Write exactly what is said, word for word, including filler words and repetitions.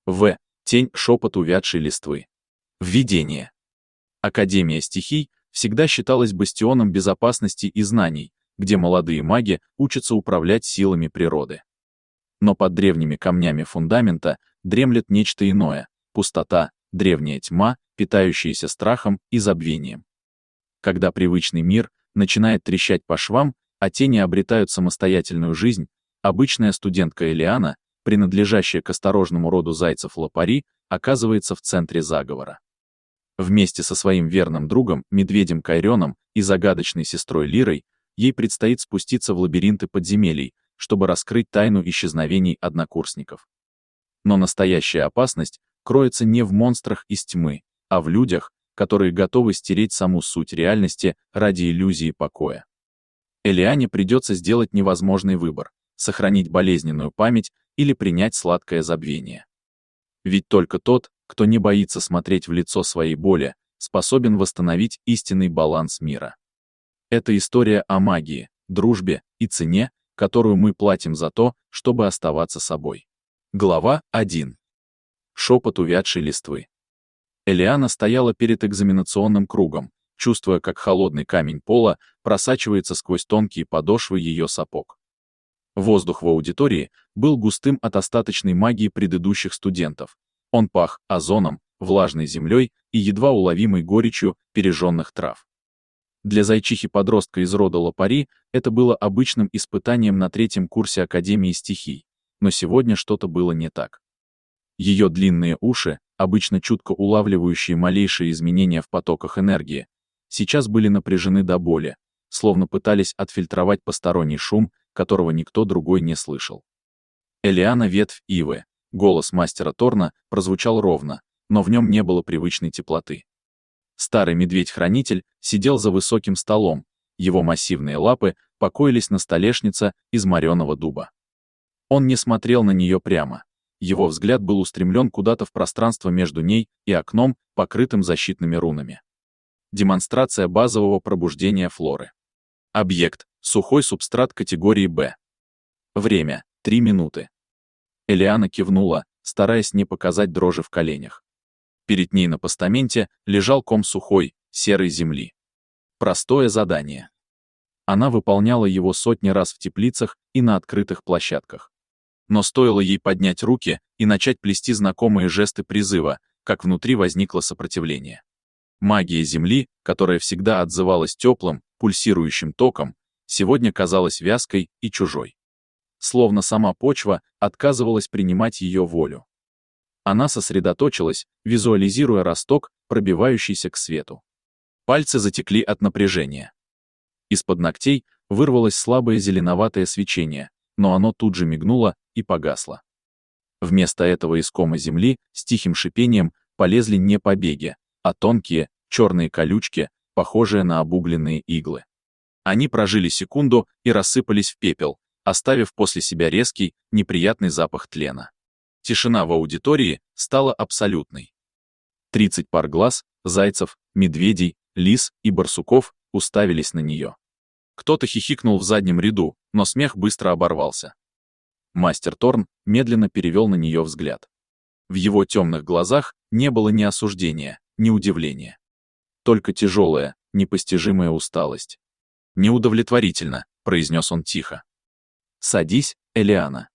В. Тень, шепот увядшей листвы. Введение. Академия стихий всегда считалась бастионом безопасности и знаний, где молодые маги учатся управлять силами природы. Но под древними камнями фундамента дремлет нечто иное — пустота, древняя тьма, питающаяся страхом и забвением. Когда привычный мир начинает трещать по швам, а тени обретают самостоятельную жизнь, обычная студентка Элиана, принадлежащая к осторожному роду зайцев-лопари, оказывается в центре заговора. Вместе со своим верным другом, медведем Кайреном и загадочной сестрой Лирой, ей предстоит спуститься в лабиринты подземелий, чтобы раскрыть тайну исчезновений однокурсников. Но настоящая опасность кроется не в монстрах из тьмы, а в людях, которые готовы стереть саму суть реальности ради иллюзии покоя. Элиане придется сделать невозможный выбор — сохранить болезненную память или принять сладкое забвение. Ведь только тот, кто не боится смотреть в лицо своей боли, способен восстановить истинный баланс мира. Это история о магии, дружбе и цене, которую мы платим за то, чтобы оставаться собой. Глава первая. Шепот увядшей листвы. Элиана стояла перед экзаменационным кругом, чувствуя, как холодный камень пола просачивается сквозь тонкие подошвы ее сапог. Воздух в аудитории был густым от остаточной магии предыдущих студентов. Он пах озоном, влажной землей и едва уловимой горечью пережженных трав. Для зайчихи-подростка из рода Лопари это было обычным испытанием на третьем курсе Академии стихий, но сегодня что-то было не так. Ее длинные уши, обычно чутко улавливающие малейшие изменения в потоках энергии, сейчас были напряжены до боли, словно пытались отфильтровать посторонний шум, которого никто другой не слышал. Элиана — ветвь ивы. Голос мастера Торна прозвучал ровно, но в нем не было привычной теплоты. Старый медведь-хранитель сидел за высоким столом, его массивные лапы покоились на столешнице из мореного дуба. Он не смотрел на нее прямо. Его взгляд был устремлен куда-то в пространство между ней и окном, покрытым защитными рунами. Демонстрация базового пробуждения флоры. Объект — сухой субстрат категории Б. Время — три минуты. Элиана кивнула, стараясь не показать дрожи в коленях. Перед ней на постаменте лежал ком сухой, серой земли. Простое задание. Она выполняла его сотни раз в теплицах и на открытых площадках. Но стоило ей поднять руки и начать плести знакомые жесты призыва, как внутри возникло сопротивление. Магия Земли, которая всегда отзывалась теплым, пульсирующим током, сегодня казалась вязкой и чужой. Словно сама почва отказывалась принимать ее волю. Она сосредоточилась, визуализируя росток, пробивающийся к свету. Пальцы затекли от напряжения. Из-под ногтей вырвалось слабое зеленоватое свечение, но оно тут же мигнуло и погасло. Вместо этого из кома земли с тихим шипением полезли не побеги, а тонкие, черные колючки, похожие на обугленные иглы. Они прожили секунду и рассыпались в пепел, оставив после себя резкий, неприятный запах тлена. Тишина в аудитории стала абсолютной. Тридцать пар глаз, зайцев, медведей, лис и барсуков уставились на нее. Кто-то хихикнул в заднем ряду, но смех быстро оборвался. Мастер Торн медленно перевел на нее взгляд. В его темных глазах не было ни осуждения, ни удивления. Только тяжелая, непостижимая усталость. «Неудовлетворительно», — произнес он тихо. «Садись, Элиана».